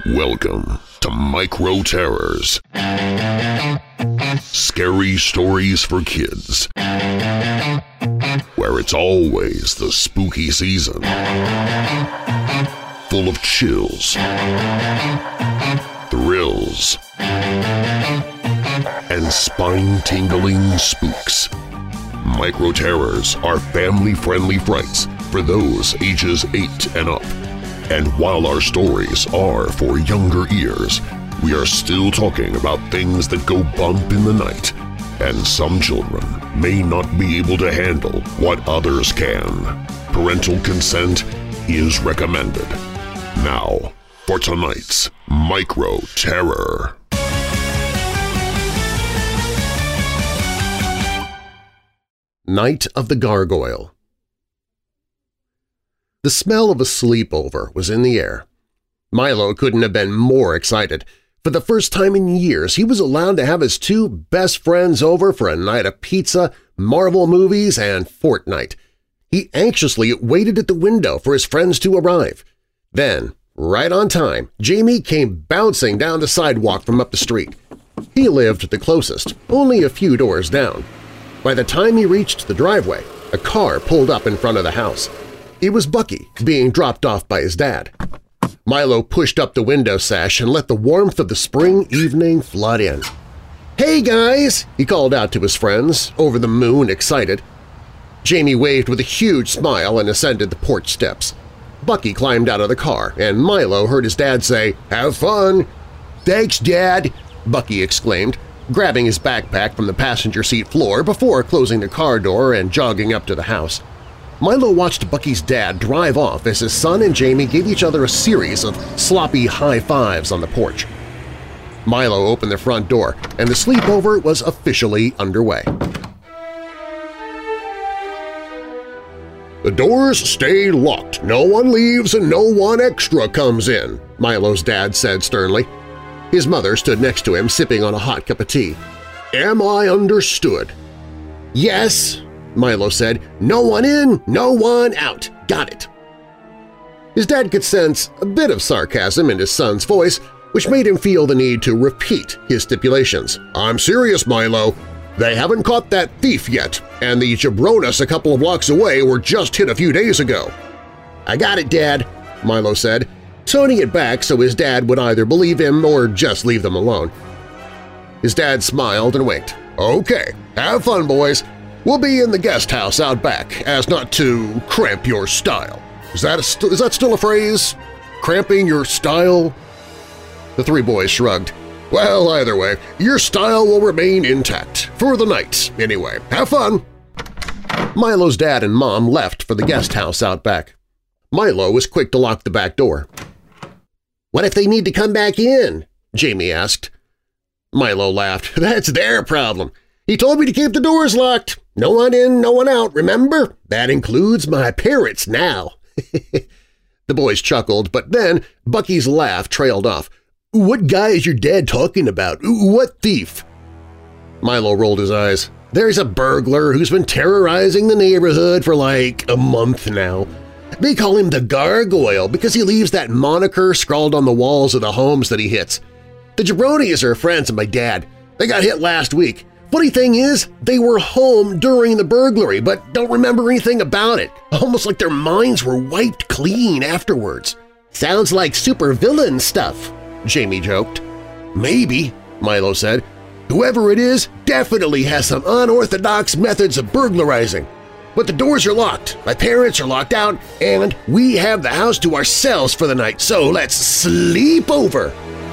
Welcome to Micro Terrors. Scary stories for kids. Where it's always the spooky season. Full of chills, thrills, and spine-tingling spooks. Micro Terrors are family-friendly frights for those ages 8 and up. And while our stories are for younger ears, we are still talking about things that go bump in the night, and some children may not be able to handle what others can. Parental consent is recommended. Now, for tonight's Micro Terror. Night of the Gargoyle. The smell of a sleepover was in the air. Milo couldn't have been more excited. For the first time in years, he was allowed to have his two best friends over for a night of pizza, Marvel movies, and Fortnite. He anxiously waited at the window for his friends to arrive. Then, right on time, Jamie came bouncing down the sidewalk from up the street. He lived the closest, only a few doors down. By the time he reached the driveway, a car pulled up in front of the house. It was Bucky, being dropped off by his dad. Milo pushed up the window sash and let the warmth of the spring evening flood in. "Hey, guys!" he called out to his friends, over the moon excited. Jamie waved with a huge smile and ascended the porch steps. Bucky climbed out of the car, and Milo heard his dad say, "Have fun!" "Thanks, Dad!" Bucky exclaimed, grabbing his backpack from the passenger seat floor before closing the car door and jogging up to the house. Milo watched Bucky's dad drive off as his son and Jamie gave each other a series of sloppy high-fives on the porch. Milo opened the front door, and the sleepover was officially underway. "The doors stay locked. No one leaves and no one extra comes in," Milo's dad said sternly. His mother stood next to him, sipping on a hot cup of tea. "Am I understood?" "Yes," Milo said. "No one in, no one out. Got it." His dad could sense a bit of sarcasm in his son's voice, which made him feel the need to repeat his stipulations. "I'm serious, Milo. They haven't caught that thief yet, and the jabronis a couple of blocks away were just hit a few days ago." "I got it, Dad," Milo said, toning it back so his dad would either believe him or just leave them alone. His dad smiled and winked. "Okay, have fun, boys. We'll be in the guest house out back, as not to cramp your style." Is that still a phrase? Cramping your style? The three boys shrugged. "Well, either way, your style will remain intact. For the night, anyway. Have fun!" Milo's dad and mom left for the guest house out back. Milo was quick to lock the back door. "What if they need to come back in?" Jamie asked. Milo laughed. "That's their problem. He told me to keep the doors locked. No one in, no one out, remember? That includes my parents now." The boys chuckled, but then Bucky's laugh trailed off. "What guy is your dad talking about? What thief?" Milo rolled his eyes. "There's a burglar who's been terrorizing the neighborhood for like a month now. They call him the Gargoyle because he leaves that moniker scrawled on the walls of the homes that he hits. The jabronis are friends of my dad. They got hit last week. Funny thing is, they were home during the burglary but don't remember anything about it, almost like their minds were wiped clean afterwards." "Sounds like supervillain stuff," Jamie joked. "Maybe," Milo said. "Whoever it is definitely has some unorthodox methods of burglarizing. But the doors are locked, my parents are locked out, and we have the house to ourselves for the night, so let's sleep over."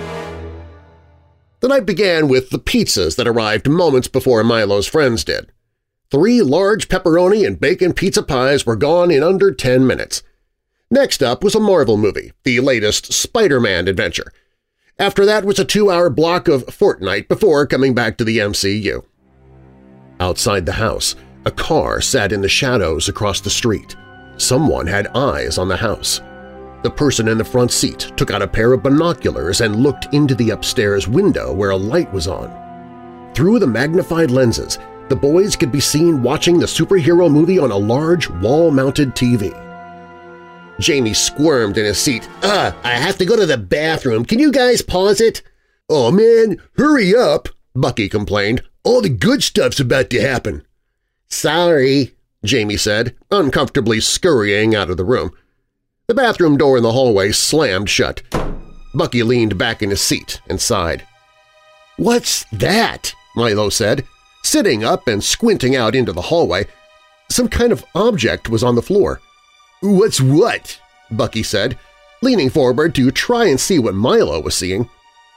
The night began with the pizzas that arrived moments before Milo's friends did. 3 large pepperoni and bacon pizza pies were gone in under 10 minutes. Next up was a Marvel movie, the latest Spider-Man adventure. After that was a 2-hour block of Fortnite before coming back to the MCU. Outside the house, a car sat in the shadows across the street. Someone had eyes on the house. The person in the front seat took out a pair of binoculars and looked into the upstairs window where a light was on. Through the magnified lenses, the boys could be seen watching the superhero movie on a large wall-mounted TV. Jamie squirmed in his seat. I have to go to the bathroom. Can you guys pause it?" "Oh, man, hurry up," Bucky complained. "All the good stuff's about to happen." "Sorry," Jamie said, uncomfortably scurrying out of the room. The bathroom door in the hallway slammed shut. Bucky leaned back in his seat and sighed. "What's that?" Milo said, sitting up and squinting out into the hallway. Some kind of object was on the floor. "What's what?" Bucky said, leaning forward to try and see what Milo was seeing.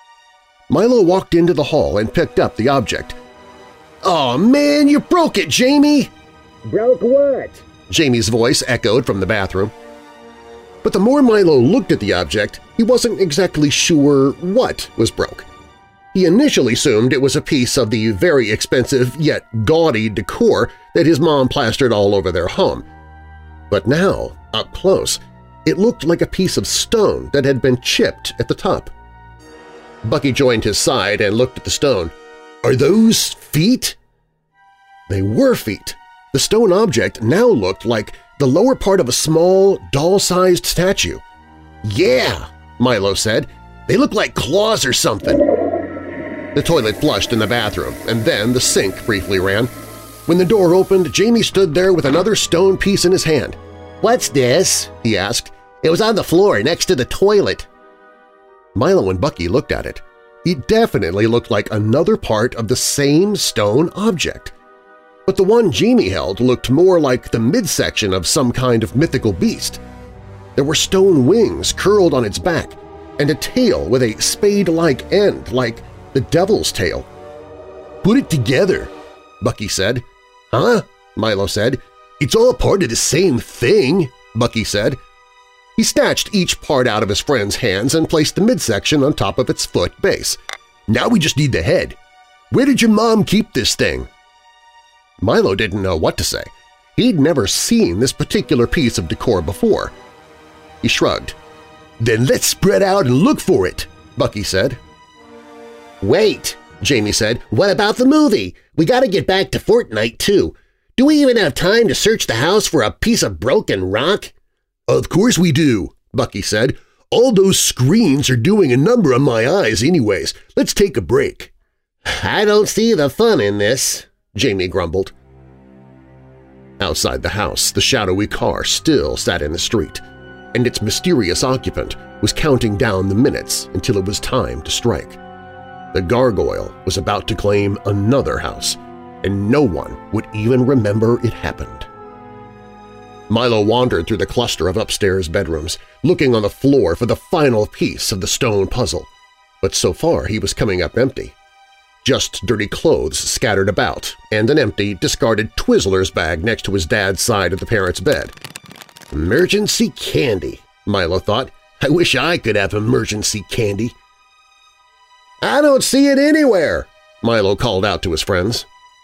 Milo walked into the hall and picked up the object. "Oh man, you broke it, Jamie!" "Broke what?" Jamie's voice echoed from the bathroom. But the more Milo looked at the object, he wasn't exactly sure what was broke. He initially assumed it was a piece of the very expensive yet gaudy decor that his mom plastered all over their home. But now, up close, it looked like a piece of stone that had been chipped at the top. Bucky joined his side and looked at the stone. "Are those feet?" They were feet. The stone object now looked like the lower part of a small, doll-sized statue. "Yeah," Milo said. "They look like claws or something." The toilet flushed in the bathroom, and then the sink briefly ran. When the door opened, Jamie stood there with another stone piece in his hand. "What's this?" he asked. "It was on the floor next to the toilet." Milo and Bucky looked at it. It definitely looked like another part of the same stone object. But the one Jamie held looked more like the midsection of some kind of mythical beast. There were stone wings curled on its back, and a tail with a spade-like end, like the devil's tail. "Put it together," Bucky said. "Huh?" Milo said. "It's all part of the same thing," Bucky said. He snatched each part out of his friend's hands and placed the midsection on top of its foot base. "Now we just need the head. Where did your mom keep this thing?" Milo didn't know what to say. He'd never seen this particular piece of decor before. He shrugged. "Then let's spread out and look for it," Bucky said. "Wait," Jamie said. "What about the movie? We gotta get back to Fortnite, too. Do we even have time to search the house for a piece of broken rock?" "Of course we do," Bucky said. "All those screens are doing a number on my eyes anyways. Let's take a break." "I don't see the fun in this," Jamie grumbled. Outside the house, the shadowy car still sat in the street, and its mysterious occupant was counting down the minutes until it was time to strike. The gargoyle was about to claim another house, and no one would even remember it happened. Milo wandered through the cluster of upstairs bedrooms, looking on the floor for the final piece of the stone puzzle, but so far he was coming up empty. Just dirty clothes scattered about and an empty, discarded Twizzlers bag next to his dad's side of the parents' bed. "Emergency candy," Milo thought. "I wish I could have emergency candy." "I don't see it anywhere," Milo called out to his friends.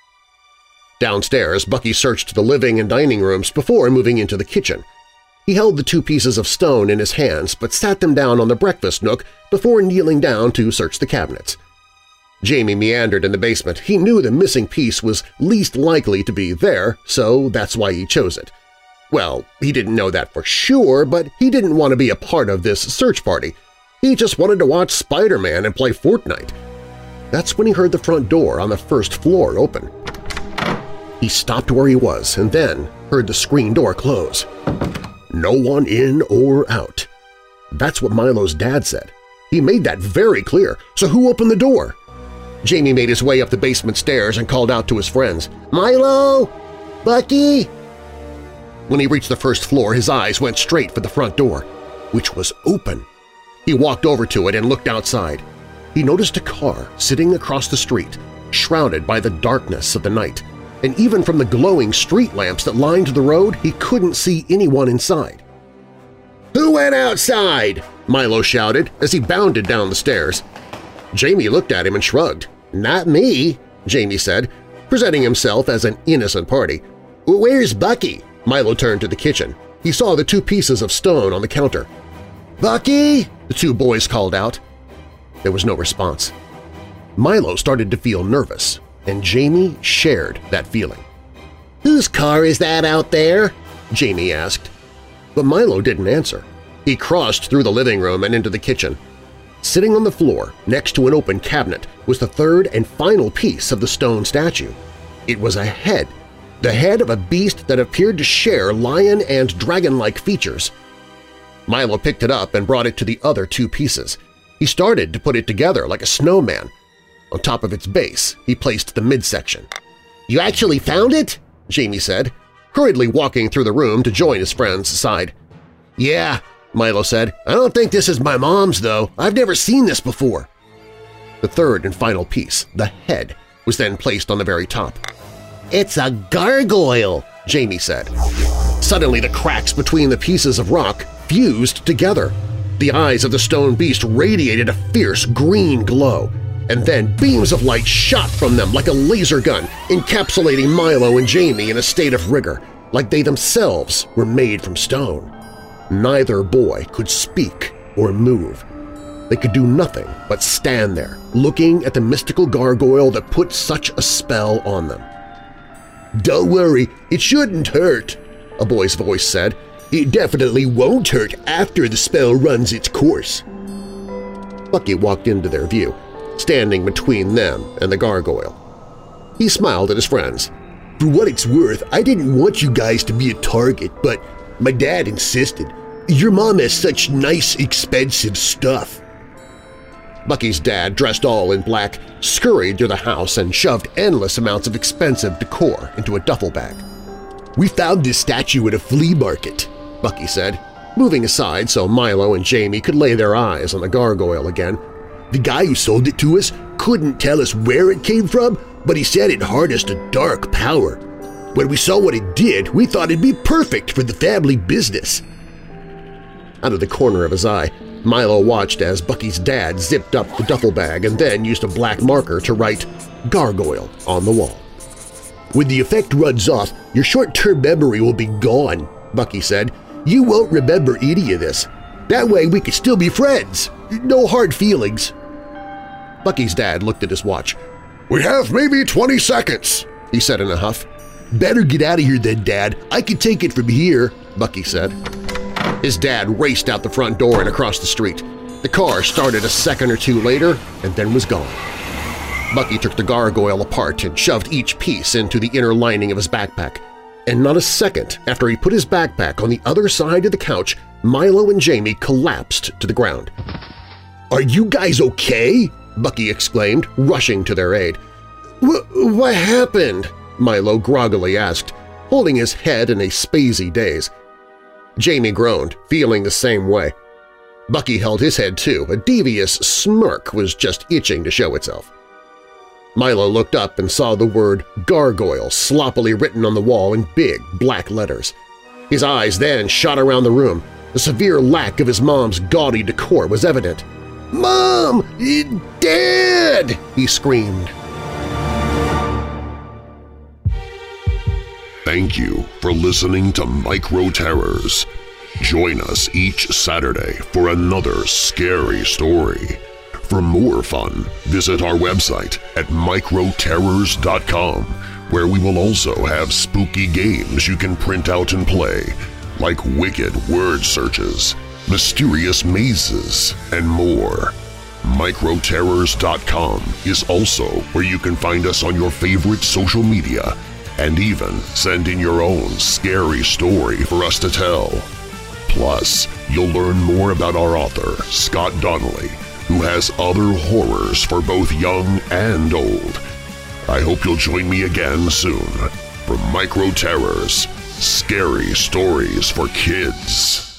Downstairs, Bucky searched the living and dining rooms before moving into the kitchen. He held the two pieces of stone in his hands but sat them down on the breakfast nook before kneeling down to search the cabinets. Jamie meandered in the basement. He knew the missing piece was least likely to be there, so that's why he chose it. Well, he didn't know that for sure, but he didn't want to be a part of this search party. He just wanted to watch Spider-Man and play Fortnite. That's when he heard the front door on the first floor open. He stopped where he was and then heard the screen door close. No one in or out. That's what Milo's dad said. He made that very clear, so who opened the door? Jamie made his way up the basement stairs and called out to his friends, "Milo! Bucky!" When he reached the first floor, his eyes went straight for the front door, which was open. He walked over to it and looked outside. He noticed a car sitting across the street, shrouded by the darkness of the night, and even from the glowing street lamps that lined the road, he couldn't see anyone inside. "Who went outside?" Milo shouted as he bounded down the stairs. Jamie looked at him and shrugged. "Not me," Jamie said, presenting himself as an innocent party. "Where's Bucky?" Milo turned to the kitchen. He saw the two pieces of stone on the counter. "Bucky!" the two boys called out. There was no response. Milo started to feel nervous, and Jamie shared that feeling. "Whose car is that out there?" Jamie asked. but Milo didn't answer. He crossed through the living room and into the kitchen. Sitting on the floor next to an open cabinet was the third and final piece of the stone statue. It was a head, the head of a beast that appeared to share lion and dragon-like features. Milo picked it up and brought it to the other two pieces. He started to put it together like a snowman. On top of its base, he placed the midsection. "You actually found it?" Jamie said, hurriedly walking through the room to join his friend's side. "Yeah," Milo said. "I don't think this is my mom's, though. I've never seen this before." The third and final piece, the head, was then placed on the very top. "It's a gargoyle," Jamie said. Suddenly the cracks between the pieces of rock fused together. The eyes of the stone beast radiated a fierce green glow, and then beams of light shot from them like a laser gun, encapsulating Milo and Jamie in a state of rigor, like they themselves were made from stone. Neither boy could speak or move. They could do nothing but stand there, looking at the mystical gargoyle that put such a spell on them. "Don't worry, it shouldn't hurt," a boy's voice said. "It definitely won't hurt after the spell runs its course." Bucky walked into their view, standing between them and the gargoyle. He smiled at his friends. "For what it's worth, I didn't want you guys to be a target, but my dad insisted. Your mom has such nice, expensive stuff." Bucky's dad, dressed all in black, scurried through the house and shoved endless amounts of expensive decor into a duffel bag. "We found this statue at a flea market," Bucky said, moving aside so Milo and Jamie could lay their eyes on the gargoyle again. "The guy who sold it to us couldn't tell us where it came from, but he said it harnessed a dark power. When we saw what it did, we thought it'd be perfect for the family business." Out of the corner of his eye, Milo watched as Bucky's dad zipped up the duffel bag and then used a black marker to write "Gargoyle" on the wall. "When the effect runs off, your short-term memory will be gone," Bucky said. "You won't remember any of this. That way we can still be friends. No hard feelings." Bucky's dad looked at his watch. "We have maybe 20 seconds, he said in a huff. "Better get out of here then, Dad. I can take it from here," Bucky said. His dad raced out the front door and across the street. The car started a second or two later and then was gone. Bucky took the gargoyle apart and shoved each piece into the inner lining of his backpack. And not a second after he put his backpack on the other side of the couch, Milo and Jamie collapsed to the ground. "Are you guys okay?" Bucky exclaimed, rushing to their aid. What happened?" Milo groggily asked, holding his head in a spazy daze. Jamie groaned, feeling the same way. Bucky held his head too. A devious smirk was just itching to show itself. Milo looked up and saw the word "gargoyle" sloppily written on the wall in big black letters. His eyes then shot around the room. The severe lack of his mom's gaudy decor was evident. "Mom! Dad!" he screamed. Thank you for listening to Micro Terrors. Join us each Saturday for another scary story. For more fun, visit our website at microterrors.com, where we will also have spooky games you can print out and play, like wicked word searches, mysterious mazes, and more. Microterrors.com is also where you can find us on your favorite social media and even send in your own scary story for us to tell. Plus, you'll learn more about our author, Scott Donnelly, who has other horrors for both young and old. I hope you'll join me again soon for Micro Terrors, Scary Stories for Kids.